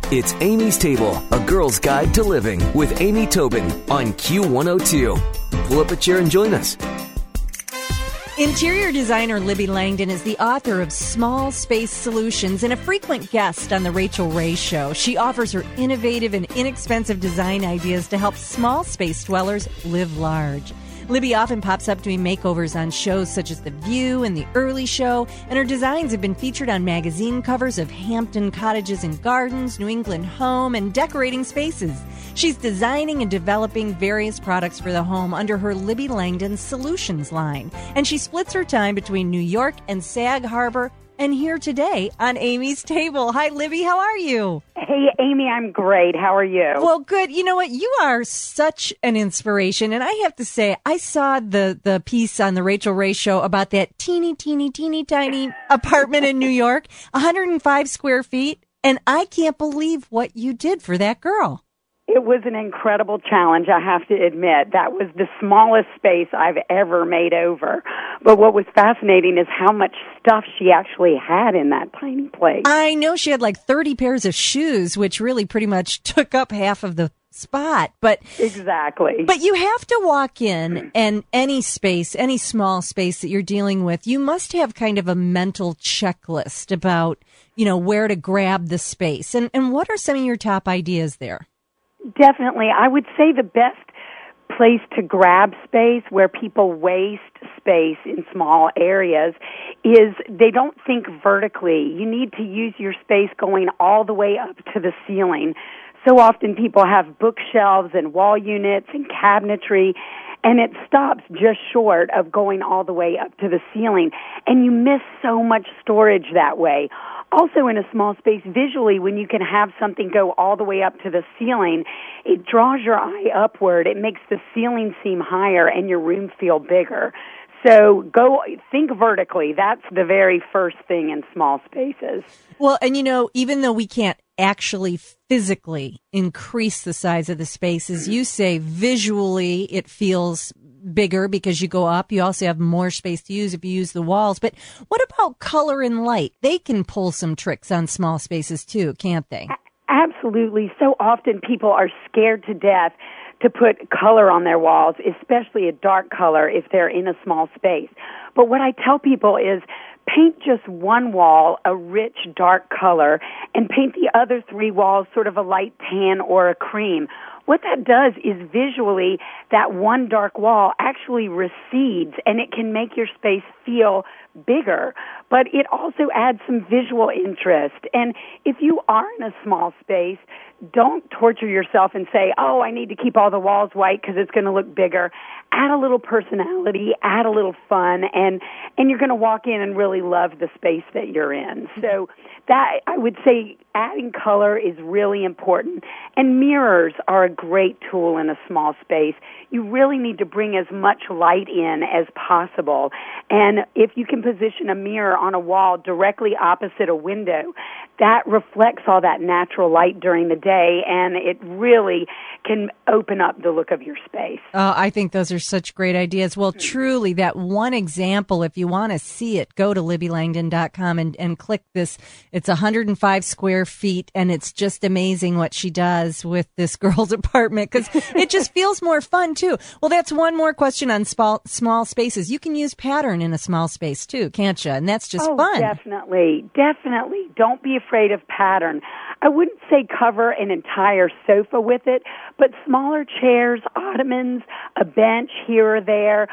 It's Amy's Table, a girl's guide to living with Amy Tobin on Q102. Pull up a chair and join us. Interior designer Libby Langdon is the author of Small Space Solutions and a frequent guest on The Rachel Ray Show. She offers her innovative and inexpensive design ideas to help small space dwellers live large. Libby often pops up doing makeovers on shows such as The View and The Early Show, and her designs have been featured on magazine covers of Hampton Cottages and Gardens, New England Home, and Decorating Spaces. She's designing and developing various products for the home under her Libby Langdon Solutions line, and she splits her time between New York and Sag Harbor, and here today on Amy's Table. Hi, Libby. How are you? Hey, Amy, I'm great. How are you? Well, good. You know what? You are such an inspiration. And I have to say, I saw the piece on the Rachel Ray Show about that teeny tiny apartment in New York, 105 square feet. And I can't believe what you did for that girl. It was an incredible challenge, I have to admit. That was the smallest space I've ever made over. But what was fascinating is how much stuff she actually had in that tiny place. I know she had like 30 pairs of shoes, which really pretty much took up half of the spot. But exactly. But you have to walk in, and any space, any small space that you're dealing with, you must have kind of a mental checklist about, where to grab the space. And what are some of your top ideas there? Definitely. I would say the best place to grab space where people waste space in small areas is they don't think vertically. You need to use your space going all the way up to the ceiling. So often people have bookshelves and wall units and cabinetry, and it stops just short of going all the way up to the ceiling. And you miss so much storage that way. Also, in a small space, visually, when you can have something go all the way up to the ceiling, it draws your eye upward. It makes the ceiling seem higher and your room feel bigger. So think vertically. That's the very first thing in small spaces. Well, and even though we can't actually physically increase the size of the space, as you say, visually it feels bigger because you go up. You also have more space to use if you use the walls. But what about color and light? They can pull some tricks on small spaces too, can't they? Absolutely. So often people are scared to death to put color on their walls, especially a dark color if they're in a small space. But what I tell people is paint just one wall a rich dark color and paint the other three walls sort of a light tan or a cream. What that does is visually that one dark wall actually recedes and it can make your space feel bigger, but it also adds some visual interest. And if you are in a small space, don't torture yourself and say, oh, I need to keep all the walls white because it's going to look bigger. Add a little personality, add a little fun, and you're going to walk in and really love the space that you're in. So that, I would say, adding color is really important. And mirrors are a great tool in a small space. You really need to bring as much light in as possible. And if you can position a mirror on a wall directly opposite a window, that reflects all that natural light during the day, and it really can open up the look of your space. Oh, I think those are such great ideas. Well, truly, that one example, if you want to see it, go to libbylangdon.com and click this. It's 105 square feet, and it's just amazing what she does with this girl's apartment because it just feels more fun, too. Well, that's one more question on small spaces. You can use pattern in a small space, too, can't you? And that's just fun. Definitely. Don't be afraid of pattern. I wouldn't say cover an entire sofa with it, but smaller chairs, ottomans, a bench here or there,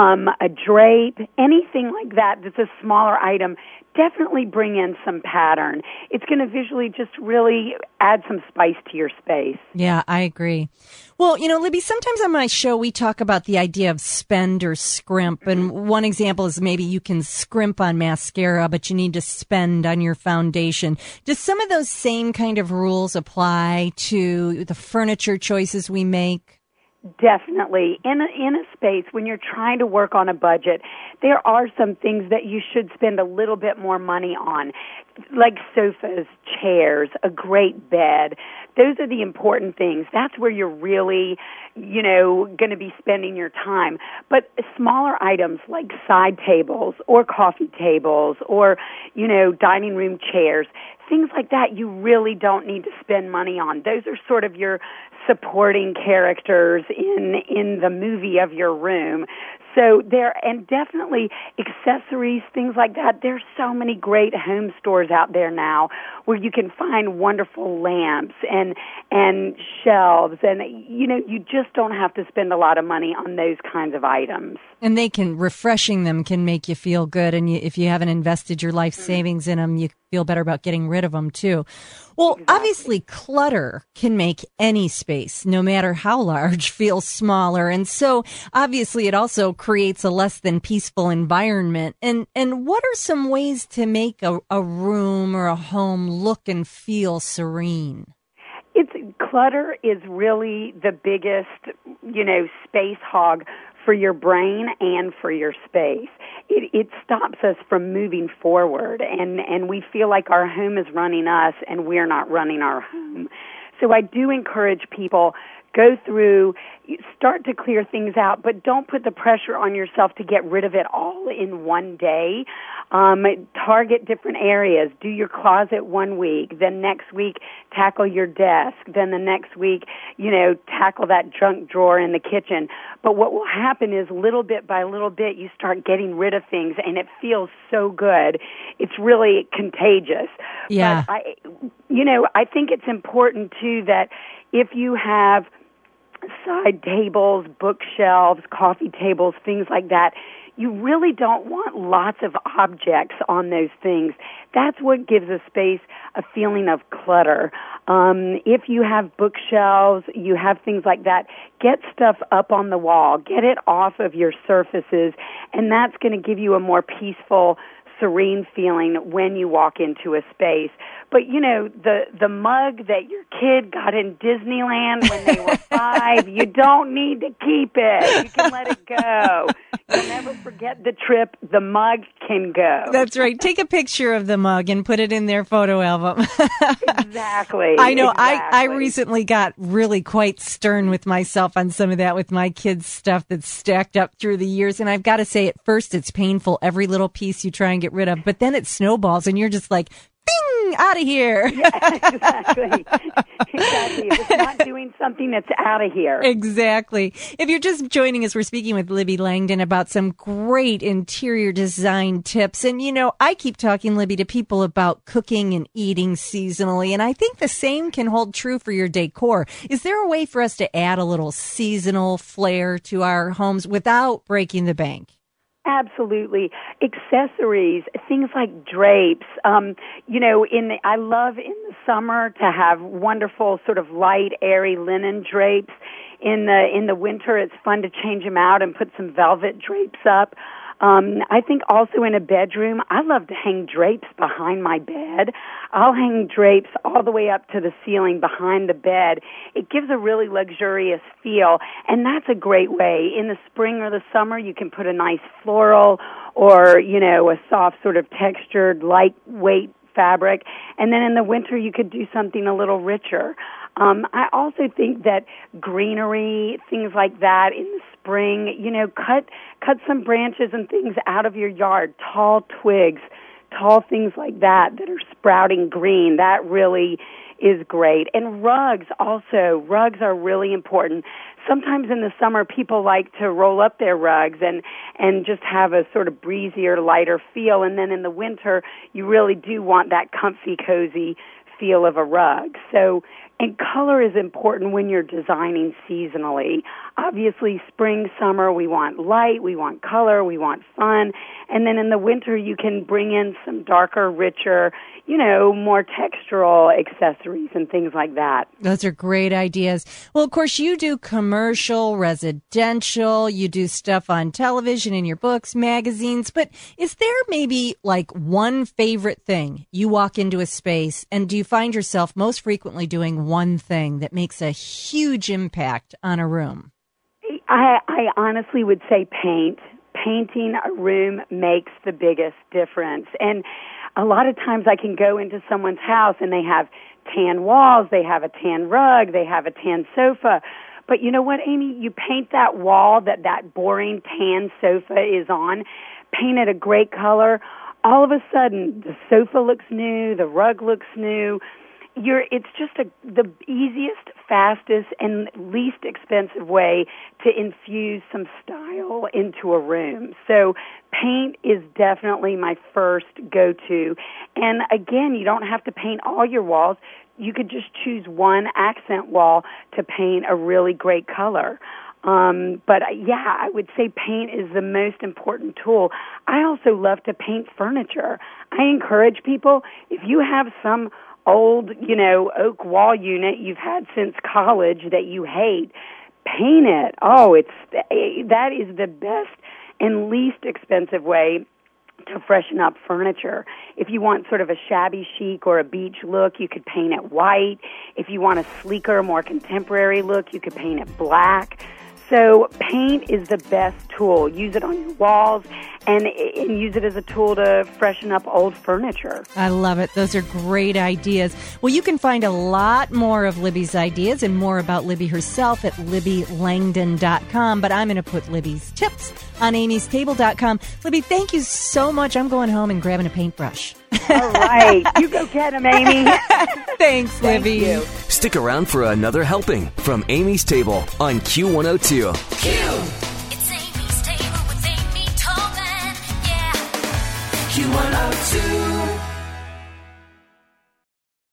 a drape, anything like that that's a smaller item, definitely bring in some pattern. It's going to visually just really add some spice to your space. Yeah, I agree. Well, Libby, sometimes on my show we talk about the idea of spend or scrimp. And one example is maybe you can scrimp on mascara, but you need to spend on your foundation. Does some of those same kind of rules apply to the furniture choices we make? Definitely. In a space, when you're trying to work on a budget, there are some things that you should spend a little bit more money on, like sofas, chairs, a great bed. Those are the important things. That's where you're really, going to be spending your time. But smaller items like side tables or coffee tables or, dining room chairs, things like that you really don't need to spend money on. Those are sort of your supporting characters in the movie of your room. So and definitely accessories, things like that. There's so many great home stores out there now where you can find wonderful lamps and shelves, and you just don't have to spend a lot of money on those kinds of items. And refreshing them can make you feel good, and if you haven't invested your life savings in them, you feel better about getting rid of them too. Well, exactly. Obviously, clutter can make any space, no matter how large, feel smaller. And so, obviously, it also creates a less than peaceful environment. And what are some ways to make a room or a home look and feel serene? Clutter is really the biggest, space hog for your brain and for your space. It stops us from moving forward, and we feel like our home is running us and we're not running our home. So I do encourage people, go through, start to clear things out, but don't put the pressure on yourself to get rid of it all in one day. Target different areas. Do your closet one week. Then next week, tackle your desk. Then the next week, tackle that junk drawer in the kitchen. But what will happen is little bit by little bit, you start getting rid of things, and it feels so good. It's really contagious. Yeah. But I think it's important, too, that if you have side tables, bookshelves, coffee tables, things like that, you really don't want lots of objects on those things. That's what gives a space a feeling of clutter. If you have bookshelves, you have things like that, get stuff up on the wall, get it off of your surfaces, and that's going to give you a more peaceful, serene feeling when you walk into a space. But, the mug that your kid got in Disneyland when they were 5, you don't need to keep it. You can let it go. You'll never forget the trip. The mug can go. That's right. Take a picture of the mug and put it in their photo album. Exactly. I know. Exactly. I recently got really quite stern with myself on some of that with my kids' stuff that's stacked up through the years. And I've got to say, at first, it's painful. Every little piece you try and get rid of. But then it snowballs and you're just like, bing, out of here. Yeah, exactly. Exactly. If it's not doing something that's out of here. Exactly. If you're just joining us, we're speaking with Libby Langdon about some great interior design tips. And, I keep talking, Libby, to people about cooking and eating seasonally. And I think the same can hold true for your decor. Is there a way for us to add a little seasonal flair to our homes without breaking the bank? Absolutely. Accessories, things like drapes. I love in the summer to have wonderful sort of light, airy linen drapes. In the winter, it's fun to change them out and put some velvet drapes up. I think also in a bedroom, I love to hang drapes behind my bed. I'll hang drapes all the way up to the ceiling behind the bed. It gives a really luxurious feel, and that's a great way. In the spring or the summer, you can put a nice floral or, a soft sort of textured, lightweight fabric. And then in the winter, you could do something a little richer. I also think that greenery, things like that in the spring, cut some branches and things out of your yard, tall twigs, tall things like that are sprouting green. That really is great. And rugs also. Rugs are really important. Sometimes in the summer, people like to roll up their rugs and just have a sort of breezier, lighter feel. And then in the winter, you really do want that comfy, cozy feel of a rug. And color is important when you're designing seasonally. Obviously, spring, summer, we want light, we want color, we want fun. And then in the winter, you can bring in some darker, richer, more textural accessories and things like that. Those are great ideas. Well, of course, you do commercial, residential, you do stuff on television, in your books, magazines, but is there maybe like one favorite thing you walk into a space, and do you find yourself most frequently doing one thing that makes a huge impact on a room? I honestly would say paint. Painting a room makes the biggest difference. And a lot of times I can go into someone's house and they have tan walls, they have a tan rug, they have a tan sofa. But you know what, Amy? You paint that wall that boring tan sofa is on, paint it a great color. All of a sudden, the sofa looks new, the rug looks new. It's just the easiest, fastest, and least expensive way to infuse some style into a room. So paint is definitely my first go-to. And again, you don't have to paint all your walls. You could just choose one accent wall to paint a really great color. But yeah, I would say paint is the most important tool. I also love to paint furniture. I encourage people, if you have some old, oak wall unit you've had since college that you hate, paint it. That is the best and least expensive way to freshen up furniture. If you want sort of a shabby chic or a beach look, you could paint it white. If you want a sleeker, more contemporary look, you could paint it black. So paint is the best tool. Use it on your walls and use it as a tool to freshen up old furniture. I love it. Those are great ideas. Well, you can find a lot more of Libby's ideas and more about Libby herself at LibbyLangdon.com. But I'm going to put Libby's tips on Amy'sTable.com. Libby, thank you so much. I'm going home and grabbing a paintbrush. All right. You go get them, Amy. Thanks, Libby. Thank you. Stick around for another helping from Amy's Table on Q102. It's Amy's Table with Amy Tobin, yeah. Q102.